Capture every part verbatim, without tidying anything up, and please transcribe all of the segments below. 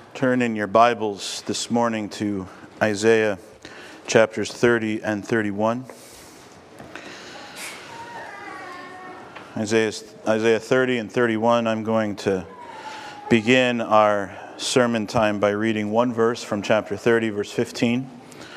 Turn in your Bibles this morning to Isaiah chapters thirty and thirty-one. Isaiah, Isaiah thirty and thirty-one, I'm going to begin our sermon time by reading one verse from chapter thirty, verse fifteen.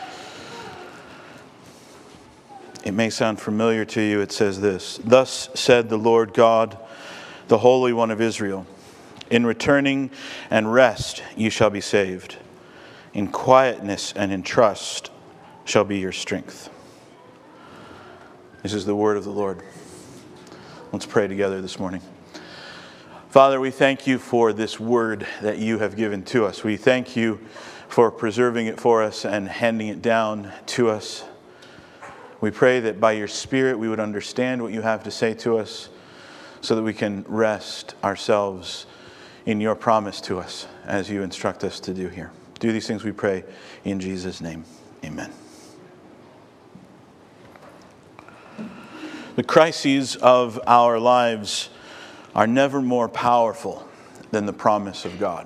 It may sound familiar to you. It says this: "Thus said the Lord God, the Holy One of Israel, in returning and rest you shall be saved. In quietness and in trust shall be your strength." This is the word of the Lord. Let's pray together this morning. Father, we thank you for this word that you have given to us. We thank you for preserving it for us and handing it down to us. We pray that by your Spirit we would understand what you have to say to us so that we can rest ourselves in your promise to us as you instruct us to do here. Do these things we pray in Jesus' name. Amen. The crises of our lives are never more powerful than the promise of God.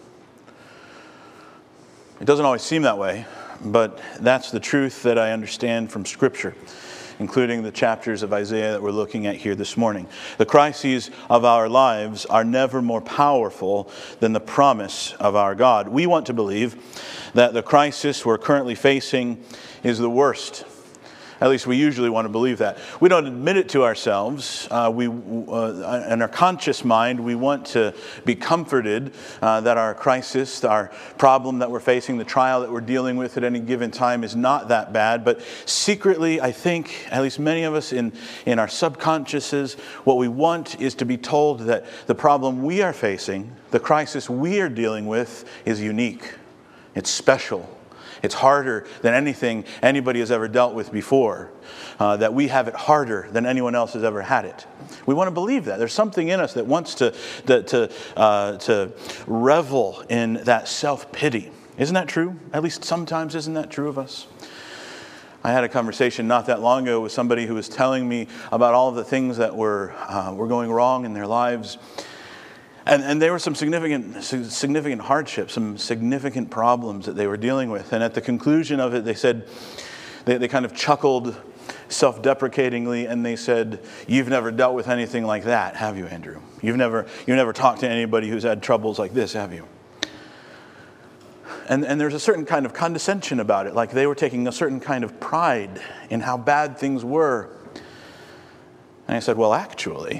It doesn't always seem that way, but that's the truth that I understand from Scripture, including the chapters of Isaiah that we're looking at here this morning. The crises of our lives are never more powerful than the promise of our God. We want to believe that the crisis we're currently facing is the worst. At least we usually want to believe that. We don't admit it to ourselves. Uh, we, uh, in our conscious mind, we want to be comforted uh, that our crisis, our problem that we're facing, the trial that we're dealing with at any given time is not that bad. But secretly, I think, at least many of us in, in our subconsciouses, what we want is to be told that the problem we are facing, the crisis we are dealing with, is unique. It's special. It's harder than anything anybody has ever dealt with before. Uh, that we have it harder than anyone else has ever had it. We want to believe that. There's something in us that wants to, that, to, uh, to revel in that self-pity. Isn't that true? At least sometimes, isn't that true of us? I had a conversation not that long ago with somebody who was telling me about all of the things that were, uh, were going wrong in their lives. And, and there were some significant significant hardships, some significant problems that they were dealing with. And at the conclusion of it, they said, they, they kind of chuckled self-deprecatingly, and they said, "You've never dealt with anything like that, have you, Andrew? You've never, you've never talked to anybody who's had troubles like this, have you?" And, and there's a certain kind of condescension about it, like they were taking a certain kind of pride in how bad things were. And I said, well, actually...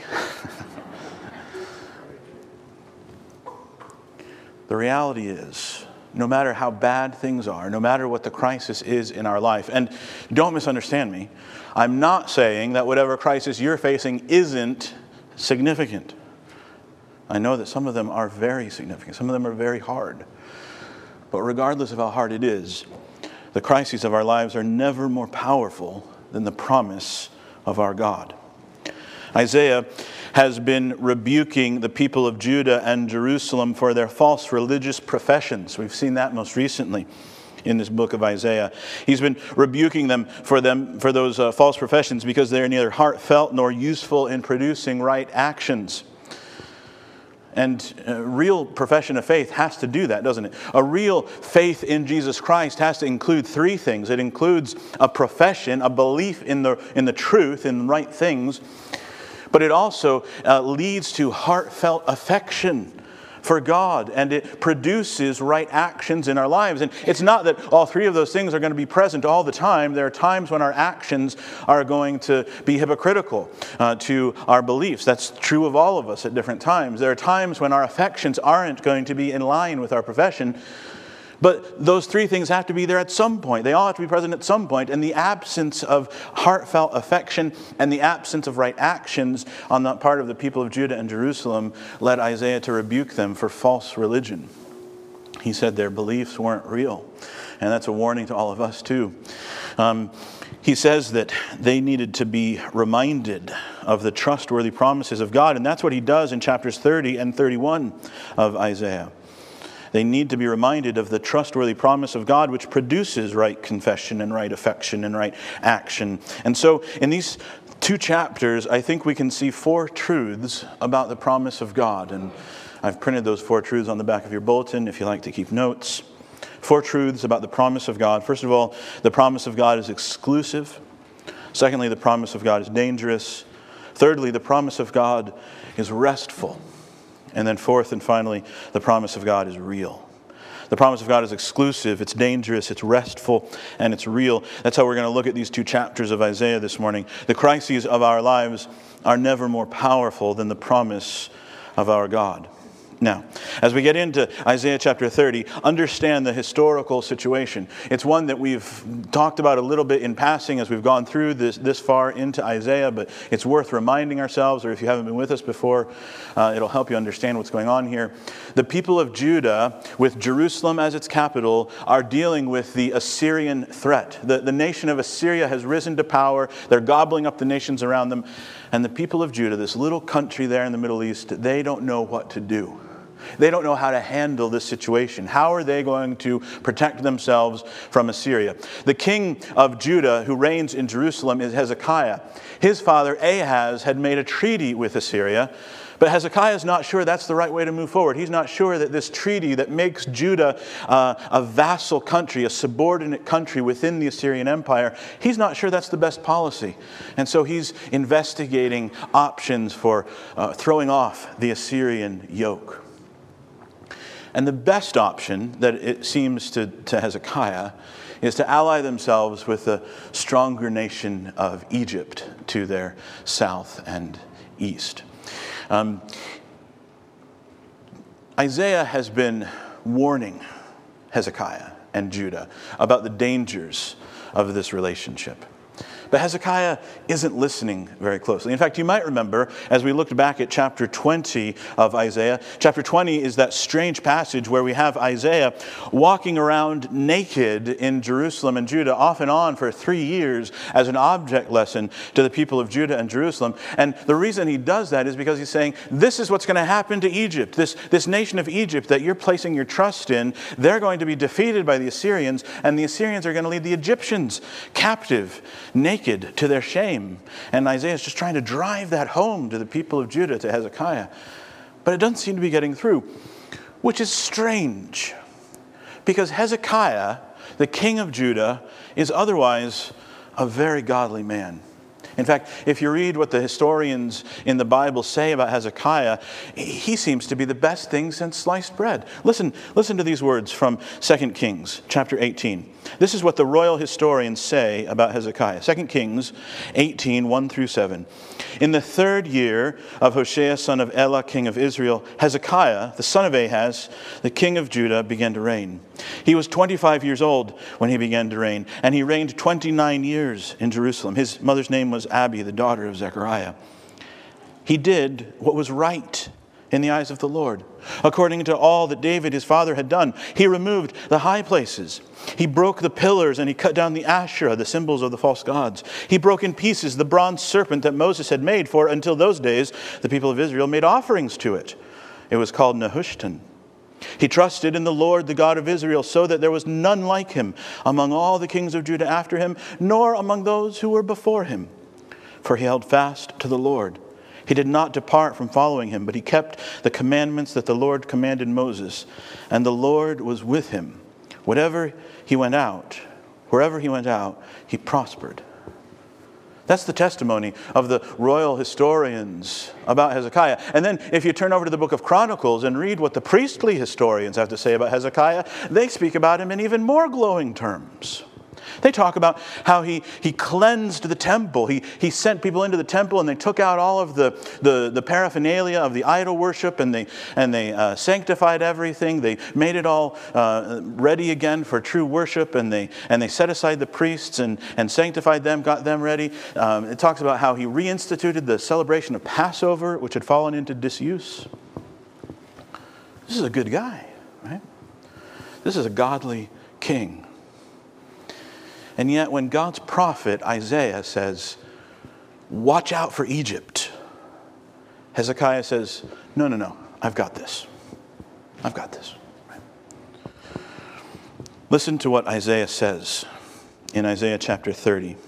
The reality is, no matter how bad things are, no matter what the crisis is in our life, and don't misunderstand me, I'm not saying that whatever crisis you're facing isn't significant. I know that some of them are very significant. Some of them are very hard. But regardless of how hard it is, the crises of our lives are never more powerful than the promise of our God. Isaiah has been rebuking the people of Judah and Jerusalem for their false religious professions. We've seen that most recently in this book of Isaiah. He's been rebuking them for them for those uh, false professions because they are neither heartfelt nor useful in producing right actions. And a real profession of faith has to do that, doesn't it? A real faith in Jesus Christ has to include three things. It includes a profession, a belief in the in the truth, in right things. But it also uh, leads to heartfelt affection for God, and it produces right actions in our lives. And it's not that all three of those things are going to be present all the time. There are times when our actions are going to be hypocritical uh, to our beliefs. That's true of all of us at different times. There are times when our affections aren't going to be in line with our profession. But those three things have to be there at some point. They all have to be present at some point. And the absence of heartfelt affection and the absence of right actions on the part of the people of Judah and Jerusalem led Isaiah to rebuke them for false religion. He said their beliefs weren't real. And that's a warning to all of us too. Um, he says that they needed to be reminded of the trustworthy promises of God. And that's what he does in chapters thirty and thirty-one of Isaiah. They need to be reminded of the trustworthy promise of God, which produces right confession and right affection and right action. And so in these two chapters, I think we can see four truths about the promise of God. And I've printed those four truths on the back of your bulletin if you like to keep notes. Four truths about the promise of God. First of all, the promise of God is exclusive. Secondly, the promise of God is dangerous. Thirdly, the promise of God is restful. And then fourth and finally, the promise of God is real. The promise of God is exclusive, it's dangerous, it's restful, and it's real. That's how we're going to look at these two chapters of Isaiah this morning. The crises of our lives are never more powerful than the promise of our God. Now, as we get into Isaiah chapter thirty, understand the historical situation. It's one that we've talked about a little bit in passing as we've gone through this, this far into Isaiah, but it's worth reminding ourselves, or if you haven't been with us before, uh, it'll help you understand what's going on here. The people of Judah, with Jerusalem as its capital, are dealing with the Assyrian threat. The, the nation of Assyria has risen to power. They're gobbling up the nations around them. And the people of Judah, this little country there in the Middle East, they don't know what to do. They don't know how to handle this situation. How are they going to protect themselves from Assyria? The king of Judah who reigns in Jerusalem is Hezekiah. His father Ahaz had made a treaty with Assyria, but Hezekiah is not sure that's the right way to move forward. He's not sure that this treaty that makes Judah uh, a vassal country, a subordinate country within the Assyrian Empire, he's not sure that's the best policy. And so he's investigating options for uh, throwing off the Assyrian yoke. And the best option that it seems to, to Hezekiah is to ally themselves with the stronger nation of Egypt to their south and east. Um, Isaiah has been warning Hezekiah and Judah about the dangers of this relationship. But Hezekiah isn't listening very closely. In fact, you might remember, as we looked back at chapter twenty of Isaiah, chapter twenty is that strange passage where we have Isaiah walking around naked in Jerusalem and Judah off and on for three years as an object lesson to the people of Judah and Jerusalem. And the reason he does that is because he's saying, this is what's going to happen to Egypt. This, this nation of Egypt that you're placing your trust in, they're going to be defeated by the Assyrians, and the Assyrians are going to lead the Egyptians captive, naked, Naked to their shame. And Isaiah is just trying to drive that home to the people of Judah, to Hezekiah. But it doesn't seem to be getting through, which is strange. Because Hezekiah, the king of Judah, is otherwise a very godly man. In fact, if you read what the historians in the Bible say about Hezekiah, he seems to be the best thing since sliced bread. Listen, listen to these words from Second Kings chapter eighteen. This is what the royal historians say about Hezekiah. Second Kings eighteen, one through seven. In the third year of Hoshea, son of Elah, king of Israel, Hezekiah, the son of Ahaz, the king of Judah, began to reign. He was twenty-five years old when he began to reign, and he reigned twenty-nine years in Jerusalem. His mother's name was Abi, the daughter of Zechariah. He did what was right in the eyes of the Lord, according to all that David his father had done. He removed the high places. He broke the pillars and he cut down the Asherah, the symbols of the false gods. He broke in pieces the bronze serpent that Moses had made, for until those days the people of Israel made offerings to it. It was called Nehushtan. He trusted in the Lord, the God of Israel, so that there was none like him among all the kings of Judah after him, nor among those who were before him. For he held fast to the Lord. He did not depart from following him, but he kept the commandments that the Lord commanded Moses. And the Lord was with him. Whatever he went out, wherever he went out, he prospered. That's the testimony of the royal historians about Hezekiah. And then if you turn over to the book of Chronicles and read what the priestly historians have to say about Hezekiah, they speak about him in even more glowing terms. They talk about how he, he cleansed the temple. He, he sent people into the temple and they took out all of the, the, the paraphernalia of the idol worship, and they, and they uh, sanctified everything. They made it all uh, ready again for true worship, and they, and they set aside the priests and, and sanctified them, got them ready. Um, it talks about how he reinstituted the celebration of Passover, which had fallen into disuse. This is a good guy, right? This is a godly king. And yet when God's prophet Isaiah says, watch out for Egypt, Hezekiah says, no, no, no, I've got this. I've got this. Right? Listen to what Isaiah says in Isaiah chapter thirty.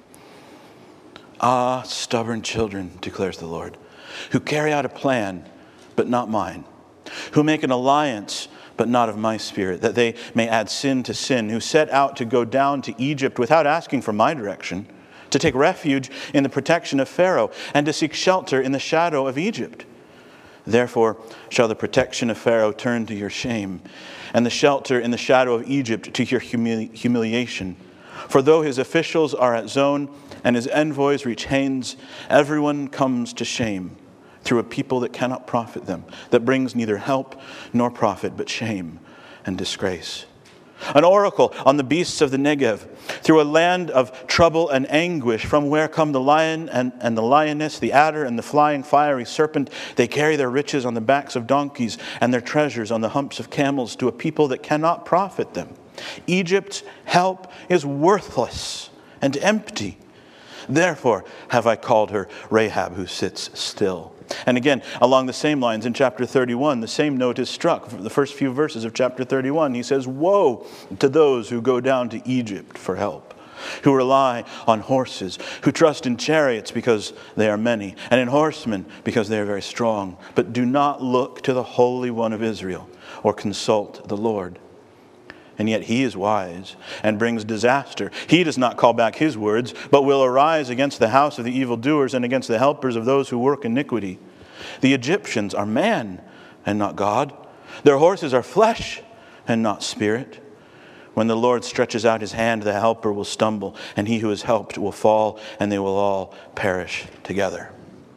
Ah, stubborn children, declares the Lord, who carry out a plan, but not mine, who make an alliance, but not of my spirit, that they may add sin to sin, who set out to go down to Egypt without asking for my direction, to take refuge in the protection of Pharaoh, and to seek shelter in the shadow of Egypt. Therefore shall the protection of Pharaoh turn to your shame, and the shelter in the shadow of Egypt to your humili- humiliation. For though his officials are at Zon, and his envoys reach Hanes, everyone comes to shame through a people that cannot profit them, that brings neither help nor profit, but shame and disgrace. An oracle on the beasts of the Negev, through a land of trouble and anguish, from where come the lion and, and the lioness, the adder and the flying fiery serpent. They carry their riches on the backs of donkeys and their treasures on the humps of camels, to a people that cannot profit them. Egypt's help is worthless and empty. Therefore have I called her Rahab, who sits still. And again, along the same lines in chapter thirty-one, the same note is struck. For the first few verses of chapter thirty-one, he says, "Woe to those who go down to Egypt for help, who rely on horses, who trust in chariots because they are many, and in horsemen because they are very strong, but do not look to the Holy One of Israel or consult the Lord. And yet he is wise and brings disaster. He does not call back his words, but will arise against the house of the evildoers and against the helpers of those who work iniquity. The Egyptians are man and not God. Their horses are flesh and not spirit. When the Lord stretches out his hand, the helper will stumble, and he who is helped will fall, and they will all perish together."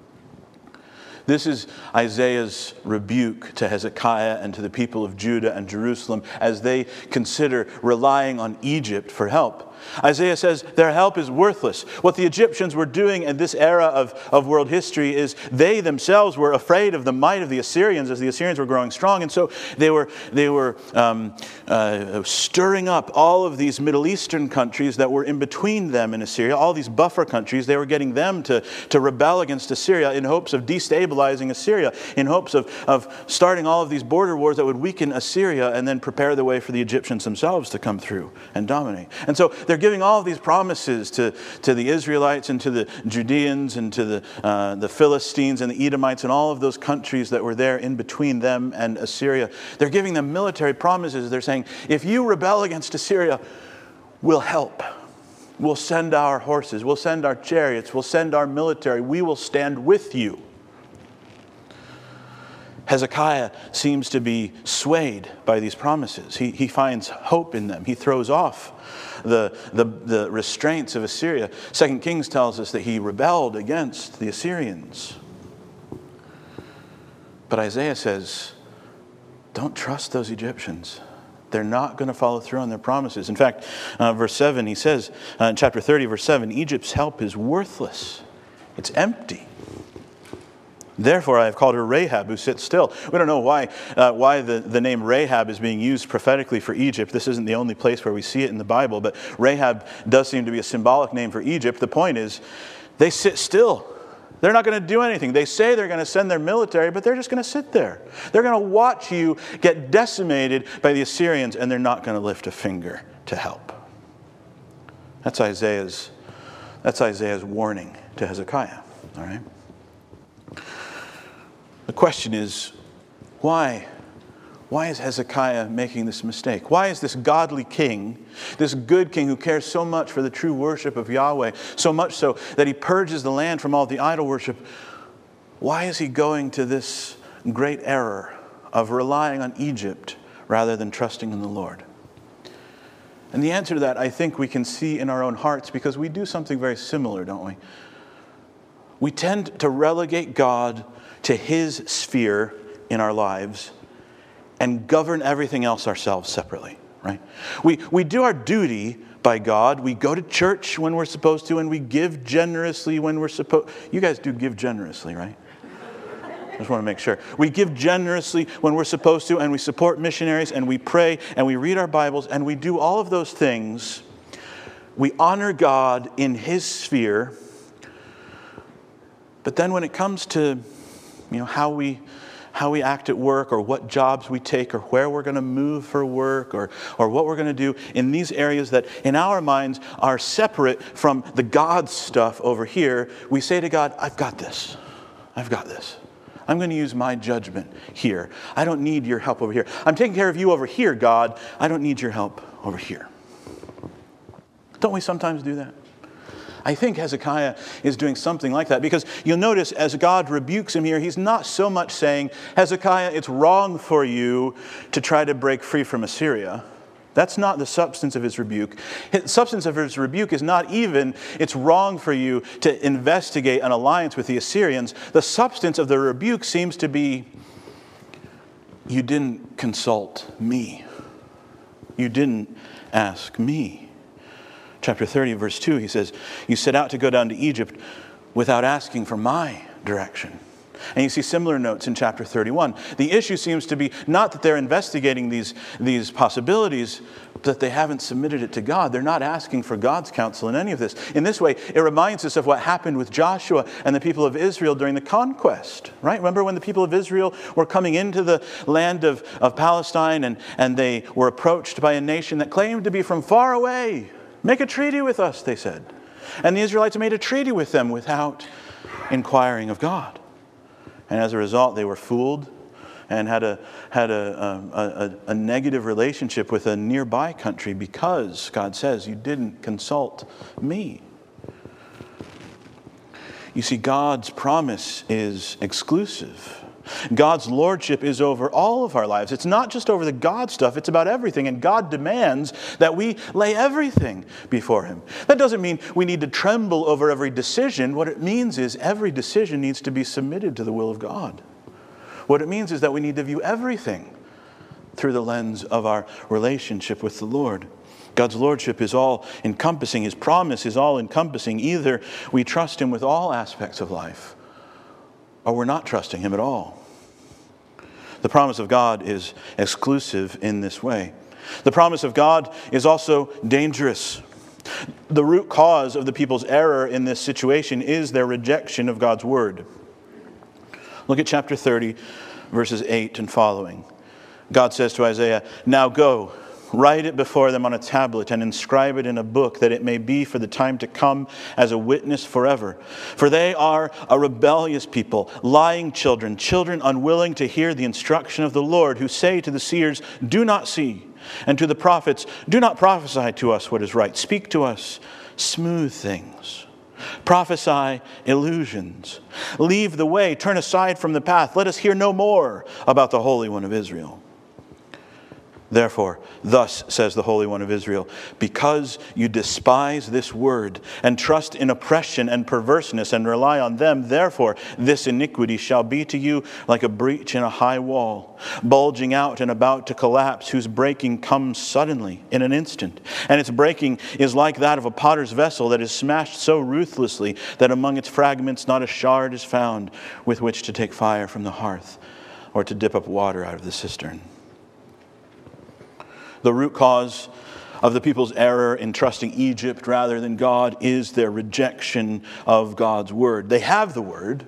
This is Isaiah's rebuke to Hezekiah and to the people of Judah and Jerusalem as they consider relying on Egypt for help. Isaiah says their help is worthless. What the Egyptians were doing in this era of, of world history is they themselves were afraid of the might of the Assyrians as the Assyrians were growing strong. And so they were, they were um, uh, stirring up all of these Middle Eastern countries that were in between them and Assyria, all these buffer countries. They were getting them to, to rebel against Assyria in hopes of destabilizing Assyria, in hopes of, of starting all of these border wars that would weaken Assyria and then prepare the way for the Egyptians themselves to come through and dominate. And so they're giving all of these promises to, to the Israelites and to the Judeans and to the, uh, the Philistines and the Edomites and all of those countries that were there in between them and Assyria. They're giving them military promises. They're saying, if you rebel against Assyria, we'll help. We'll send our horses. We'll send our chariots. We'll send our military. We will stand with you. Hezekiah seems to be swayed by these promises. He, he finds hope in them. He throws off the, the, the restraints of Assyria. Second Kings tells us that he rebelled against the Assyrians. But Isaiah says, don't trust those Egyptians. They're not going to follow through on their promises. In fact, uh, verse seven, he says, uh, in chapter thirty, verse seven, Egypt's help is worthless. It's empty. Therefore, I have called her Rahab, who sits still. We don't know why uh, why the, the name Rahab is being used prophetically for Egypt. This isn't the only place where we see it in the Bible, but Rahab does seem to be a symbolic name for Egypt. The point is, they sit still. They're not going to do anything. They say they're going to send their military, but they're just going to sit there. They're going to watch you get decimated by the Assyrians, and they're not going to lift a finger to help. That's Isaiah's, that's Isaiah's warning to Hezekiah. All right? The question is, why? Why is Hezekiah making this mistake? Why is this godly king, this good king who cares so much for the true worship of Yahweh, so much so that he purges the land from all the idol worship, why is he going to this great error of relying on Egypt rather than trusting in the Lord? And the answer to that, I think we can see in our own hearts, because we do something very similar, don't we? We tend to relegate God to his sphere in our lives and govern everything else ourselves separately, right? We, we do our duty by God. We go to church when we're supposed to, and we give generously when we're supposed. You guys do give generously, right? I just want to make sure. We give generously when we're supposed to, and we support missionaries, and we pray, and we read our Bibles, and we do all of those things. We honor God in his sphere. But then when it comes to, you know, how we how we act at work, or what jobs we take, or where we're going to move for work, or or what we're going to do in these areas that in our minds are separate from the God stuff over here, we say to God, I've got this. I've got this. I'm going to use my judgment here. I don't need your help over here. I'm taking care of you over here, God. I don't need your help over here. Don't we sometimes do that? I think Hezekiah is doing something like that, because you'll notice as God rebukes him here, he's not so much saying, Hezekiah, it's wrong for you to try to break free from Assyria. That's not the substance of his rebuke. The substance of his rebuke is not even, it's wrong for you to investigate an alliance with the Assyrians. The substance of the rebuke seems to be, you didn't consult me. You didn't ask me. Chapter thirty, verse two, he says, you set out to go down to Egypt without asking for my direction. And you see similar notes in chapter thirty-one. The issue seems to be not that they're investigating these, these possibilities, but that they haven't submitted it to God. They're not asking for God's counsel in any of this. In this way, it reminds us of what happened with Joshua and the people of Israel during the conquest, right? Remember when the people of Israel were coming into the land of, of Palestine, and, and they were approached by a nation that claimed to be from far away. Make a treaty with us, they said. And the Israelites made a treaty with them without inquiring of God. And as a result, they were fooled and had a had a, a, a, a negative relationship with a nearby country because God says, you didn't consult me. You see, God's promise is exclusive. God's lordship is over all of our lives. It's not just over the God stuff, it's about everything. And God demands that we lay everything before Him. That doesn't mean we need to tremble over every decision. What it means is every decision needs to be submitted to the will of God. What it means is that we need to view everything through the lens of our relationship with the Lord. God's lordship is all encompassing. His promise is all encompassing. Either we trust Him with all aspects of life, or we're not trusting Him at all. The promise of God is exclusive in this way. The promise of God is also dangerous. The root cause of the people's error in this situation is their rejection of God's word. Look at chapter thirty, verses eight and following. God says to Isaiah, now go, write it before them on a tablet and inscribe it in a book, that it may be for the time to come as a witness forever. For they are a rebellious people, lying children, children unwilling to hear the instruction of the Lord, who say to the seers, do not see, and to the prophets, do not prophesy to us what is right. Speak to us smooth things. Prophesy illusions. Leave the way, turn aside from the path. Let us hear no more about the Holy One of Israel. Therefore, thus says the Holy One of Israel, because you despise this word and trust in oppression and perverseness and rely on them, therefore this iniquity shall be to you like a breach in a high wall, bulging out and about to collapse, whose breaking comes suddenly in an instant. And its breaking is like that of a potter's vessel that is smashed so ruthlessly that among its fragments not a shard is found with which to take fire from the hearth or to dip up water out of the cistern. The root cause of the people's error in trusting Egypt rather than God is their rejection of God's word. They have the word.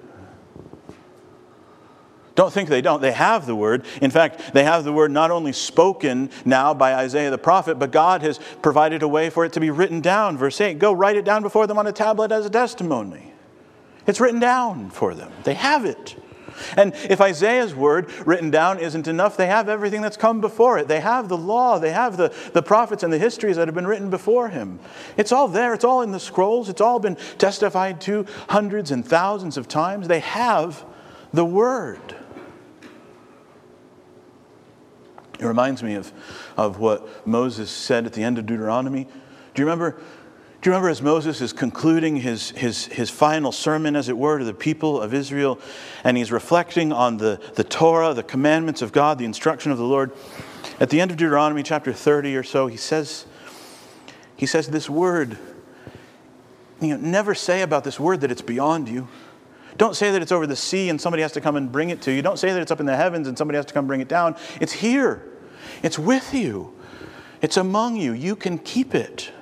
Don't think they don't. They have the word. In fact, they have the word not only spoken now by Isaiah the prophet, but God has provided a way for it to be written down. Verse eight, go write it down before them on a tablet as a testimony. It's written down for them. They have it. And if Isaiah's word written down isn't enough, they have everything that's come before it. They have the law. They have the, the prophets and the histories that have been written before him. It's all there. It's all in the scrolls. It's all been testified to hundreds and thousands of times. They have the word. It reminds me of, of what Moses said at the end of Deuteronomy. Do you remember? Do you remember as Moses is concluding his, his, his final sermon, as it were, to the people of Israel, and he's reflecting on the, the Torah, the commandments of God, the instruction of the Lord? At the end of Deuteronomy chapter thirty or so, he says, he says this word, you know, never say about this word that it's beyond you. Don't say that it's over the sea and somebody has to come and bring it to you. Don't say that it's up in the heavens and somebody has to come bring it down. It's here. It's with you. It's among you. You can keep it.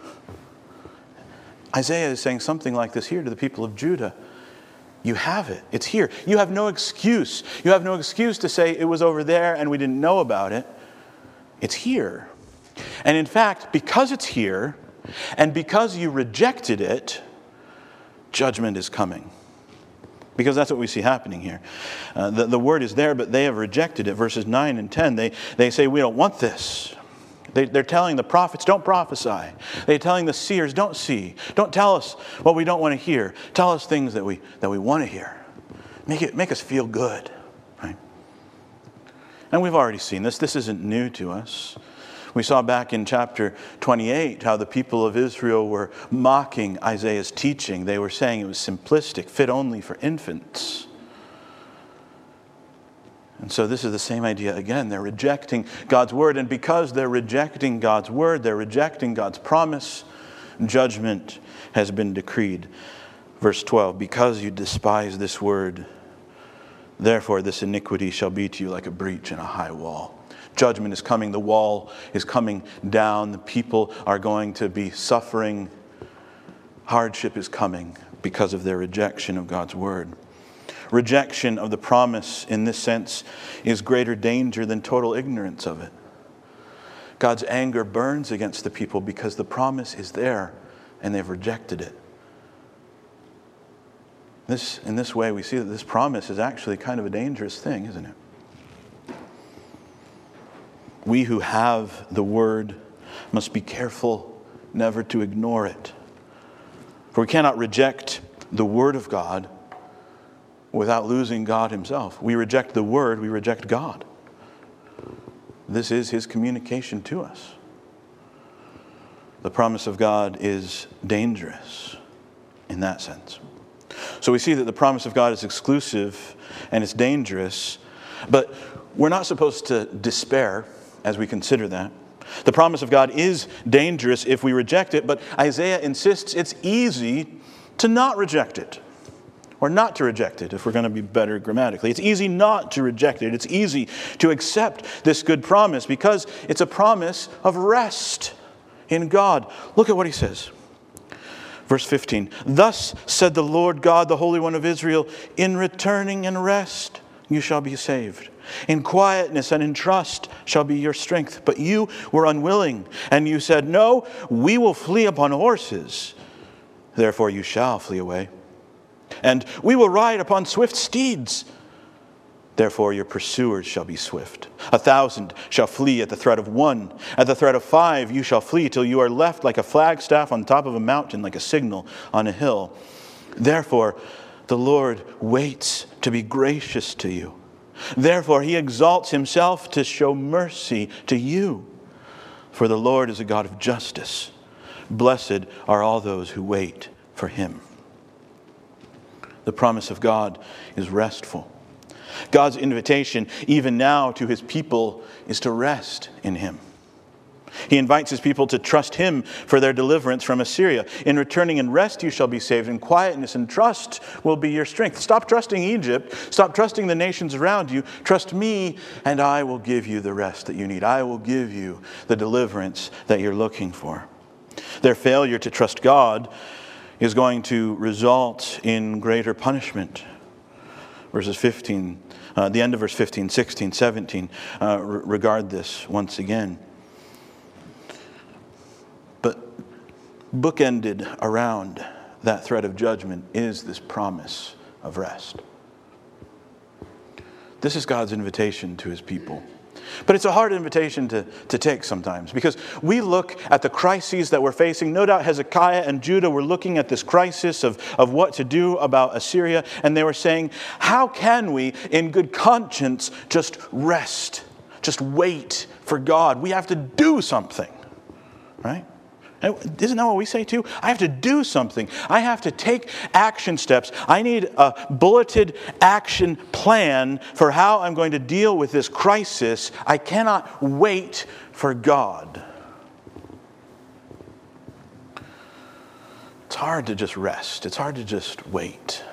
Isaiah is saying something like this here to the people of Judah. You have it. It's here. You have no excuse. You have no excuse to say it was over there and we didn't know about it. It's here. And in fact, because it's here and because you rejected it, judgment is coming. Because that's what we see happening here. Uh, the, the word is there, but they have rejected it. Verses nine and ten, they, they say, we don't want this. They, they're telling the prophets, don't prophesy. They're telling the seers, don't see. Don't tell us what we don't want to hear. Tell us things that we, that we want to hear. Make it, make us feel good. Right? And we've already seen this. This isn't new to us. We saw back in chapter twenty-eight how the people of Israel were mocking Isaiah's teaching. They were saying it was simplistic, fit only for infants. And so this is the same idea again. They're rejecting God's word. And because they're rejecting God's word, they're rejecting God's promise, judgment has been decreed. Verse twelve, because you despise this word, therefore this iniquity shall be to you like a breach in a high wall. Judgment is coming. The wall is coming down. The people are going to be suffering. Hardship is coming because of their rejection of God's word. Rejection of the promise in this sense is greater danger than total ignorance of it. God's anger burns against the people because the promise is there and they've rejected it. This, in this way, we see that this promise is actually kind of a dangerous thing, isn't it? We who have the word must be careful never to ignore it. For we cannot reject the word of God without losing God himself. We reject the word, we reject God. This is his communication to us. The promise of God is dangerous in that sense. So we see that the promise of God is exclusive and it's dangerous, but we're not supposed to despair as we consider that. The promise of God is dangerous if we reject it, but Isaiah insists it's easy to not reject it. Or not to reject it, if we're going to be better grammatically. It's easy not to reject it. It's easy to accept this good promise because it's a promise of rest in God. Look at what he says. Verse fifteen, thus said the Lord God, the Holy One of Israel, in returning and rest you shall be saved. In quietness and in trust shall be your strength. But you were unwilling, and you said, no, we will flee upon horses. Therefore you shall flee away. And we will ride upon swift steeds. Therefore your pursuers shall be swift. A thousand shall flee at the threat of one. At the threat of five you shall flee till you are left like a flagstaff on top of a mountain, like a signal on a hill. Therefore the Lord waits to be gracious to you. Therefore he exalts himself to show mercy to you. For the Lord is a God of justice. Blessed are all those who wait for him. The promise of God is restful. God's invitation, even now, to his people is to rest in him. He invites his people to trust him for their deliverance from Assyria. In returning and rest you shall be saved. In quietness and trust will be your strength. Stop trusting Egypt. Stop trusting the nations around you. Trust me, and I will give you the rest that you need. I will give you the deliverance that you're looking for. Their failure to trust God is going to result in greater punishment. Verses fifteen, uh, the end of verse fifteen, sixteen, seventeen, uh, re- regard this once again. But bookended around that threat of judgment is this promise of rest. This is God's invitation to his people. But it's a hard invitation to, to take sometimes, because we look at the crises that we're facing. No doubt Hezekiah and Judah were looking at this crisis of, of what to do about Assyria, and they were saying, how can we in good conscience just rest, just wait for God? We have to do something, right? Isn't that what we say too? I have to do something. I have to take action steps. I need a bulleted action plan for how I'm going to deal with this crisis. I cannot wait for God. It's hard to just rest. It's hard to just wait.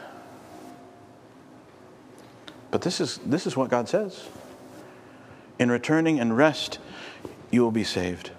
But this is, this is what God says. In returning and rest, you will be saved.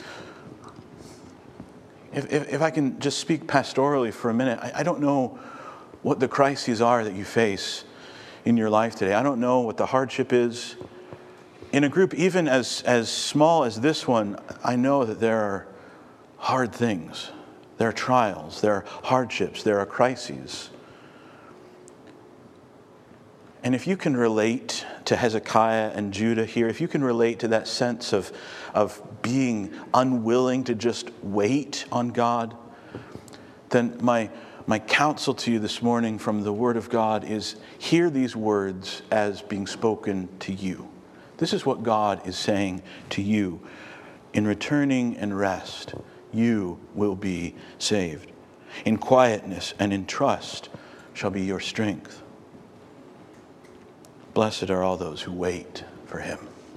If, if, if I can just speak pastorally for a minute, I, I don't know what the crises are that you face in your life today. I don't know what the hardship is. In a group even as, as small as this one, I know that there are hard things. There are trials. There are hardships. There are crises. And if you can relate to Hezekiah and Judah here, if you can relate to that sense of, of being unwilling to just wait on God, then my, my counsel to you this morning from the Word of God is hear these words as being spoken to you. This is what God is saying to you. In returning and rest, you will be saved. In quietness and in trust shall be your strength. Blessed are all those who wait for him.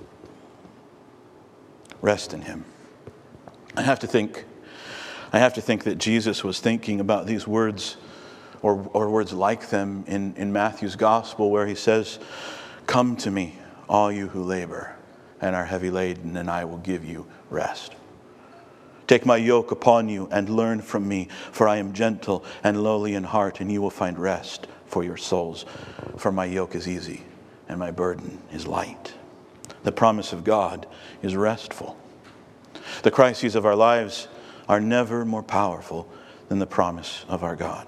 Rest in him. I have to think, I have to think that Jesus was thinking about these words or, or words like them in, in Matthew's gospel, where he says, "Come to me, all you who labor and are heavy laden, and I will give you rest. Take my yoke upon you and learn from me, for I am gentle and lowly in heart, and you will find rest for your souls. For my yoke is easy and my burden is light." The promise of God is restful. The crises of our lives are never more powerful than the promise of our God.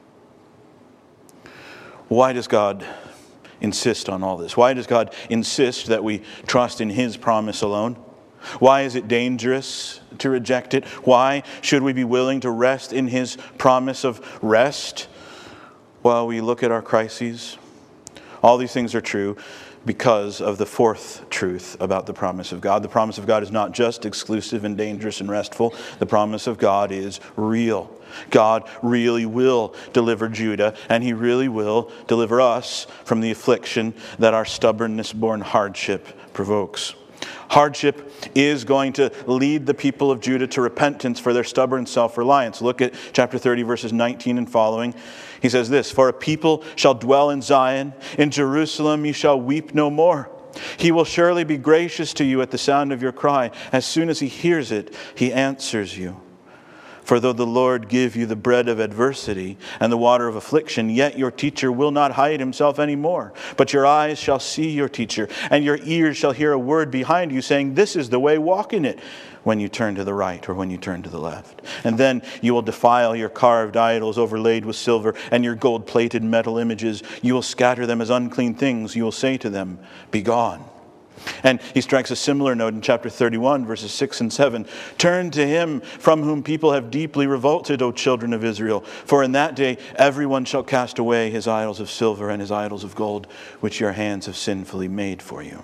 Why does God insist on all this? Why does God insist that we trust in his promise alone? Why is it dangerous to reject it? Why should we be willing to rest in his promise of rest while we look at our crises? All these things are true because of the fourth truth about the promise of God. The promise of God is not just exclusive and dangerous and restful. The promise of God is real. God really will deliver Judah, and he really will deliver us from the affliction that our stubbornness-born hardship provokes. Hardship is going to lead the people of Judah to repentance for their stubborn self-reliance. Look at chapter thirty, verses nineteen and following. He says this, "For a people shall dwell in Zion. In Jerusalem you shall weep no more. He will surely be gracious to you at the sound of your cry. As soon as he hears it, he answers you. For though the Lord give you the bread of adversity and the water of affliction, yet your teacher will not hide himself any more. But your eyes shall see your teacher, and your ears shall hear a word behind you, saying, 'This is the way, walk in it,' when you turn to the right or when you turn to the left. And then you will defile your carved idols overlaid with silver and your gold-plated metal images. You will scatter them as unclean things. You will say to them, 'Be gone.'" And he strikes a similar note in chapter thirty-one, verses six and seven. "Turn to him from whom people have deeply revolted, O children of Israel. For in that day everyone shall cast away his idols of silver and his idols of gold, which your hands have sinfully made for you."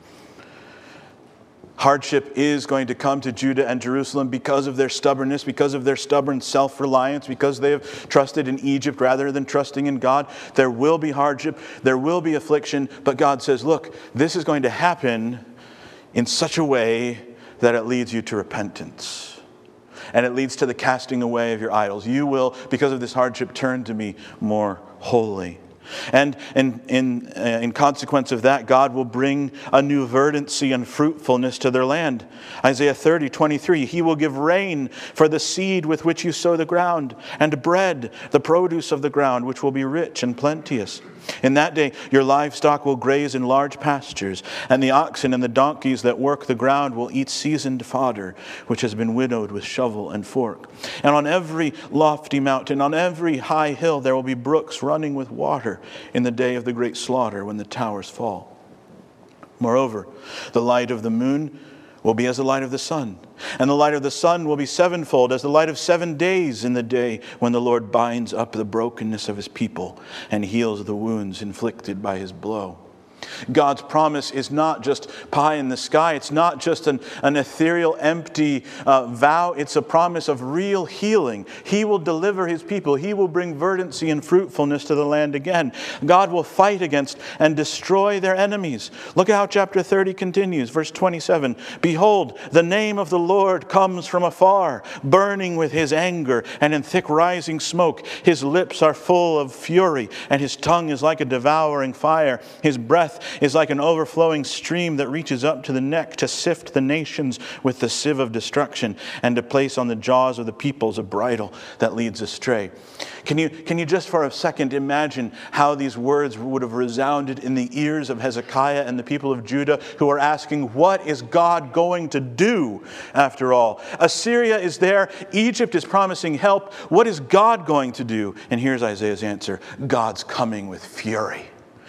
Hardship is going to come to Judah and Jerusalem because of their stubbornness, because of their stubborn self-reliance, because they have trusted in Egypt rather than trusting in God. There will be hardship, there will be affliction, but God says, look, this is going to happen in such a way that it leads you to repentance. And it leads to the casting away of your idols. You will, because of this hardship, turn to me more wholly. And in, in, uh, in consequence of that, God will bring a new verdancy and fruitfulness to their land. Isaiah thirty, twenty-three, "He will give rain for the seed with which you sow the ground, and bread, the produce of the ground, which will be rich and plenteous. In that day your livestock will graze in large pastures, and the oxen and the donkeys that work the ground will eat seasoned fodder, which has been winnowed with shovel and fork. And on every lofty mountain, on every high hill, there will be brooks running with water in the day of the great slaughter, when the towers fall. Moreover, the light of the moon will be as the light of the sun, and the light of the sun will be sevenfold as the light of seven days in the day when the Lord binds up the brokenness of his people and heals the wounds inflicted by his blow." God's promise is not just pie in the sky. It's not just an, an ethereal, empty uh, vow. It's a promise of real healing. He will deliver his people. He will bring verdancy and fruitfulness to the land again. God will fight against and destroy their enemies. Look at how chapter thirty continues. Verse twenty-seven, "Behold, the name of the Lord comes from afar, burning with his anger and in thick rising smoke. His lips are full of fury, and his tongue is like a devouring fire. His breath is like an overflowing stream that reaches up to the neck to sift the nations with the sieve of destruction and to place on the jaws of the peoples a bridle that leads astray." Can you, can you just for a second imagine how these words would have resounded in the ears of Hezekiah and the people of Judah, who are asking, what is God going to do after all? Assyria is there. Egypt is promising help. What is God going to do? And here's Isaiah's answer. God's coming with fury.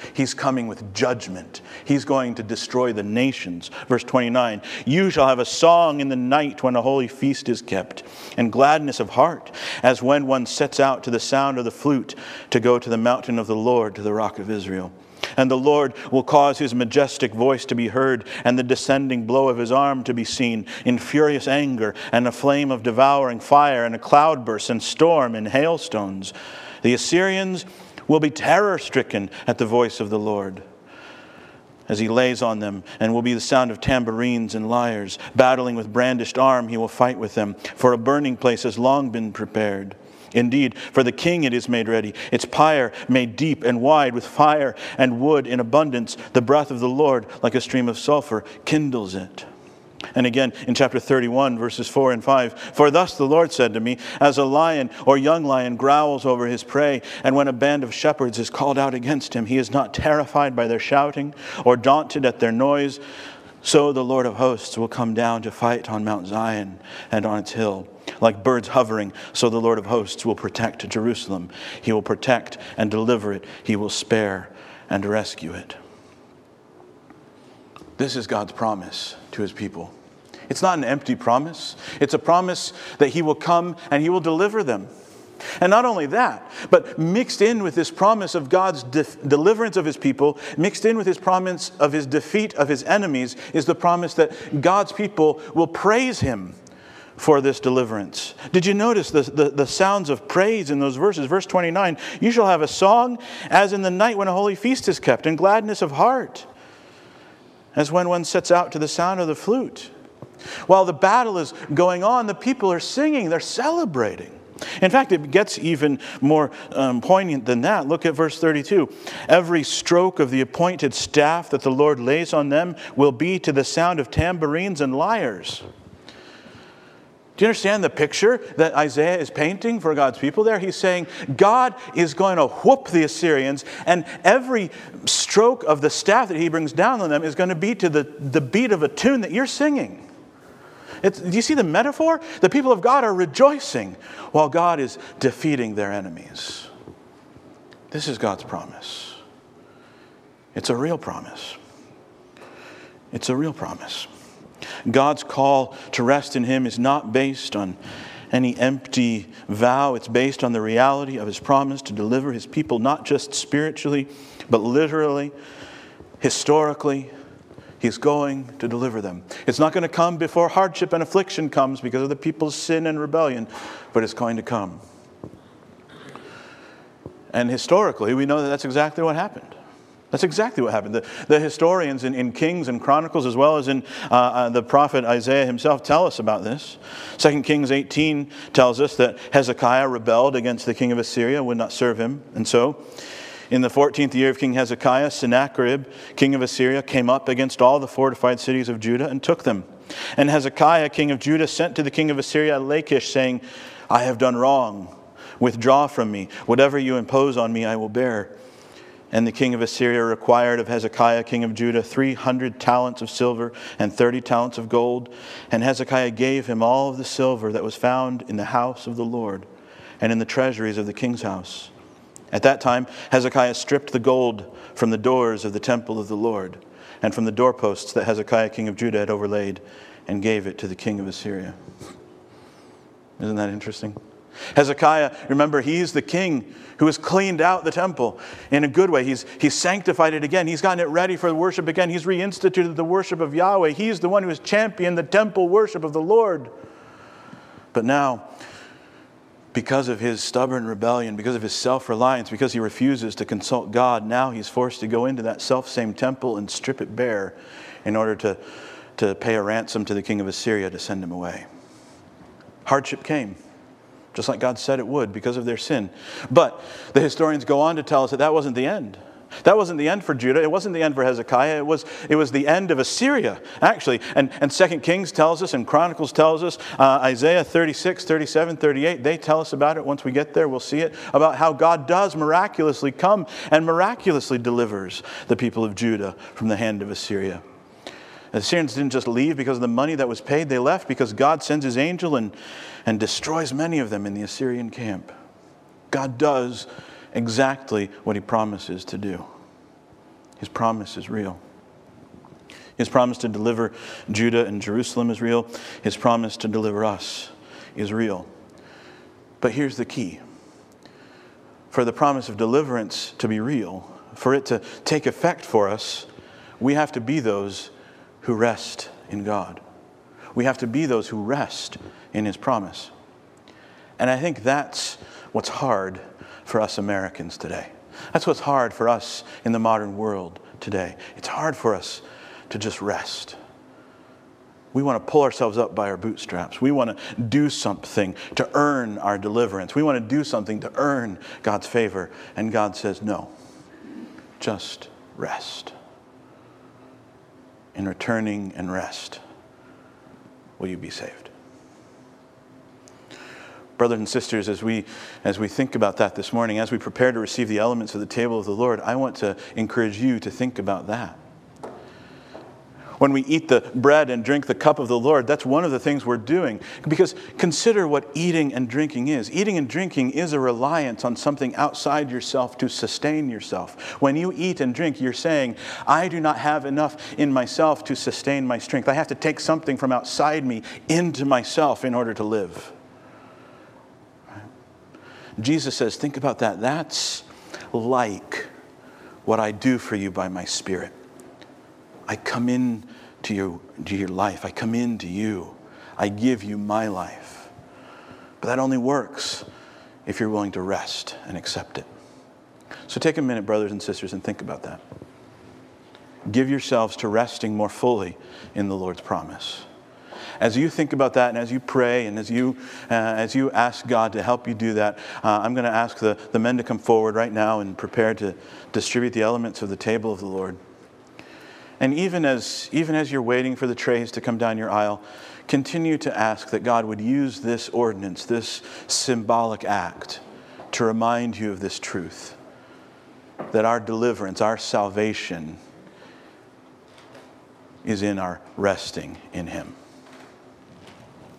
He's coming with judgment. He's going to destroy the nations. Verse twenty-nine, you shall have a song in the night when a holy feast is kept, and gladness of heart, as when one sets out to the sound of the flute to go to the mountain of the Lord, to the rock of Israel. And the Lord will cause his majestic voice to be heard, and the descending blow of his arm to be seen, in furious anger, and a flame of devouring fire, and a cloudburst, and storm, and hailstones. The Assyrians will be terror-stricken at the voice of the Lord as he lays on them, and will be the sound of tambourines and lyres. Battling with brandished arm, he will fight with them, for a burning place has long been prepared. Indeed, for the king it is made ready, its pyre made deep and wide, with fire and wood in abundance. The breath of the Lord, like a stream of sulfur, kindles it. And again, in chapter thirty-one, verses four and five, for thus the Lord said to me, as a lion or young lion growls over his prey, and when a band of shepherds is called out against him, he is not terrified by their shouting or daunted at their noise. So the Lord of hosts will come down to fight on Mount Zion and on its hill. Like birds hovering, so the Lord of hosts will protect Jerusalem. He will protect and deliver it. He will spare and rescue it. This is God's promise to his people. It's not an empty promise. It's a promise that he will come and he will deliver them. And not only that, but mixed in with this promise of God's de- deliverance of his people, mixed in with his promise of his defeat of his enemies, is the promise that God's people will praise him for this deliverance. Did you notice the, the, the sounds of praise in those verses? Verse twenty-nine, you shall have a song as in the night when a holy feast is kept, and gladness of heart, as when one sets out to the sound of the flute. While the battle is going on, the people are singing, they're celebrating. In fact, it gets even more um, poignant than that. Look at verse thirty-two. Every stroke of the appointed staff that the Lord lays on them will be to the sound of tambourines and lyres. Do you understand the picture that Isaiah is painting for God's people there? He's saying God is going to whoop the Assyrians, and every stroke of the staff that he brings down on them is going to be to the, the beat of a tune that you're singing. It's, do you see the metaphor? The people of God are rejoicing while God is defeating their enemies. This is God's promise. It's a real promise. It's a real promise. God's call to rest in him is not based on any empty vow. It's based on the reality of his promise to deliver his people, not just spiritually, but literally, historically. He's going to deliver them. It's not going to come before hardship and affliction comes because of the people's sin and rebellion, but it's going to come. And historically, we know that that's exactly what happened. That's exactly what happened. The, the historians in, in Kings and Chronicles, as well as in uh, uh, the prophet Isaiah himself, tell us about this. Second Kings eighteen tells us that Hezekiah rebelled against the king of Assyria, would not serve him. And so, in the fourteenth year of King Hezekiah, Sennacherib, king of Assyria, came up against all the fortified cities of Judah and took them. And Hezekiah, king of Judah, sent to the king of Assyria Lachish, saying, I have done wrong. Withdraw from me. Whatever you impose on me, I will bear. And the king of Assyria required of Hezekiah, king of Judah, three hundred talents of silver and thirty talents of gold. And Hezekiah gave him all of the silver that was found in the house of the Lord and in the treasuries of the king's house. At that time, Hezekiah stripped the gold from the doors of the temple of the Lord and from the doorposts that Hezekiah, king of Judah, had overlaid, and gave it to the king of Assyria. Isn't that interesting? Hezekiah, remember, he's the king who has cleaned out the temple in a good way. He's, he's sanctified it again. He's gotten it ready for the worship again. He's reinstituted the worship of Yahweh. He's the one who has championed the temple worship of the Lord. But now, because of his stubborn rebellion, because of his self-reliance, because he refuses to consult God, now he's forced to go into that self-same temple and strip it bare in order to, to pay a ransom to the king of Assyria to send him away. Hardship came, just like God said it would, because of their sin. But the historians go on to tell us that that wasn't the end. That wasn't the end for Judah. It wasn't the end for Hezekiah. It was, it was the end of Assyria, actually. And, and Second Kings tells us, and Chronicles tells us, uh, Isaiah thirty-six, thirty-seven, thirty-eight, they tell us about it. Once we get there, we'll see it, about how God does miraculously come and miraculously delivers the people of Judah from the hand of Assyria. The Assyrians didn't just leave because of the money that was paid. They left because God sends his angel and, and destroys many of them in the Assyrian camp. God does exactly what he promises to do. His promise is real. His promise to deliver Judah and Jerusalem is real. His promise to deliver us is real. But here's the key. For the promise of deliverance to be real, for it to take effect for us, we have to be those who rest in God. We have to be those who rest in His promise. And I think that's what's hard for us Americans today. That's what's hard for us in the modern world today. It's hard for us to just rest. We want to pull ourselves up by our bootstraps. We want to do something to earn our deliverance. We want to do something to earn God's favor. And God says, no, just rest. In returning and rest, will you be saved? Brothers and sisters, as we as we think about that this morning, as we prepare to receive the elements of the table of the Lord, I want to encourage you to think about that. When we eat the bread and drink the cup of the Lord, that's one of the things we're doing. Because consider what eating and drinking is. Eating and drinking is a reliance on something outside yourself to sustain yourself. When you eat and drink, you're saying, I do not have enough in myself to sustain my strength. I have to take something from outside me into myself in order to live. Jesus says, think about that. That's like what I do for you by my Spirit. I come in to your, to your life. I come into you. I give you my life. But that only works if you're willing to rest and accept it. So take a minute, brothers and sisters, and think about that. Give yourselves to resting more fully in the Lord's promise. As you think about that and as you pray and as you uh, as you ask God to help you do that, uh, I'm going to ask the, the men to come forward right now and prepare to distribute the elements of the table of the Lord. And even as even as you're waiting for the trays to come down your aisle, continue to ask that God would use this ordinance, this symbolic act, to remind you of this truth, that our deliverance, our salvation is in our resting in Him.